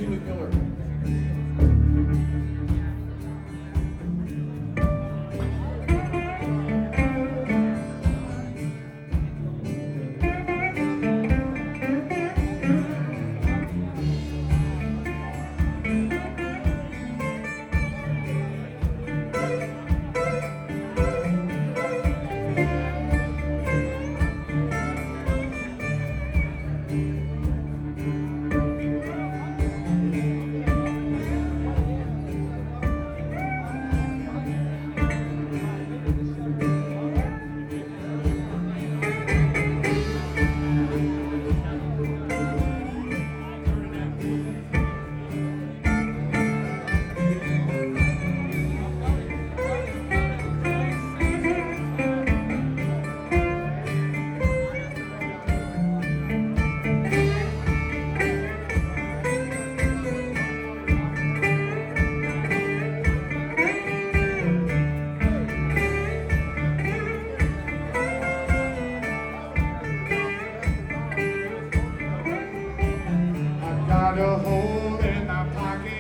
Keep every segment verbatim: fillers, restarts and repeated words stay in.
Julie Miller. Got a hole in my pocket,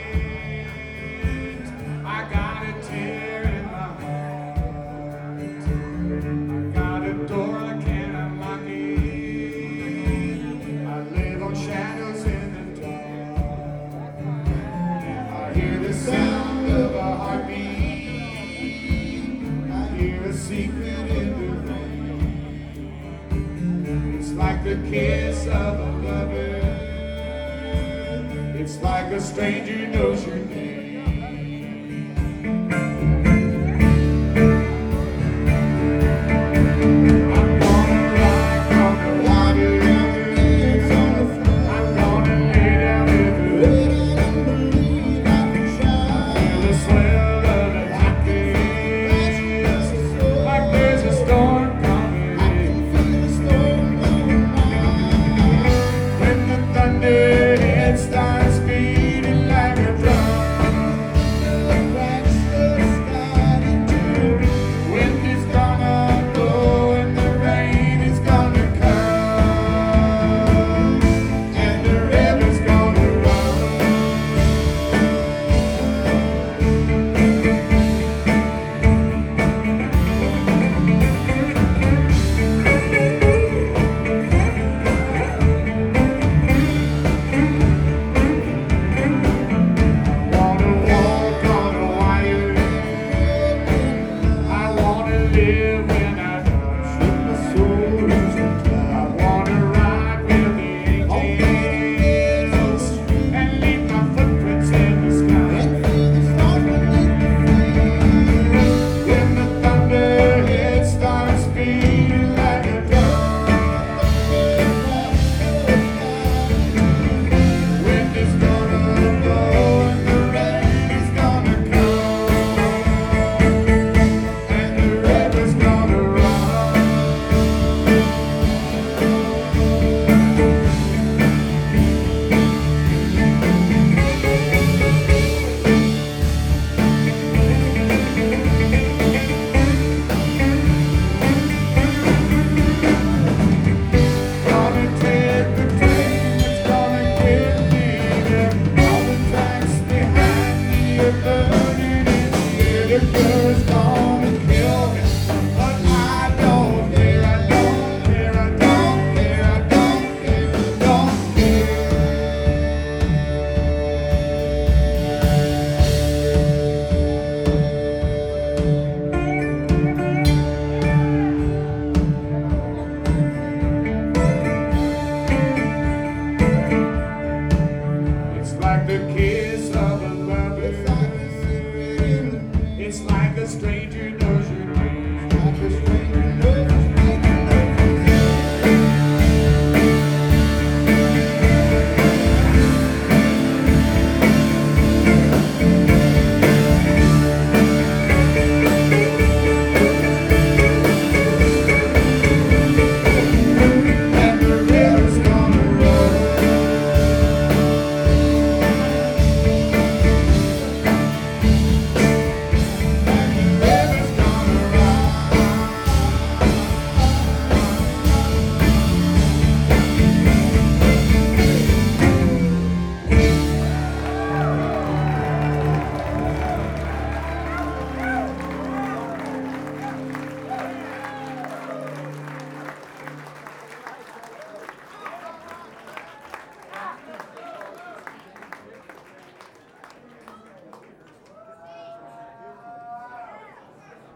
I got a tear in my heart, I got a door I can't unlock it, I live on shadows in the dark, I hear the sound of a heartbeat, I hear a secret in the rain, it's like the kiss of a lover. It's like a stranger knows your name.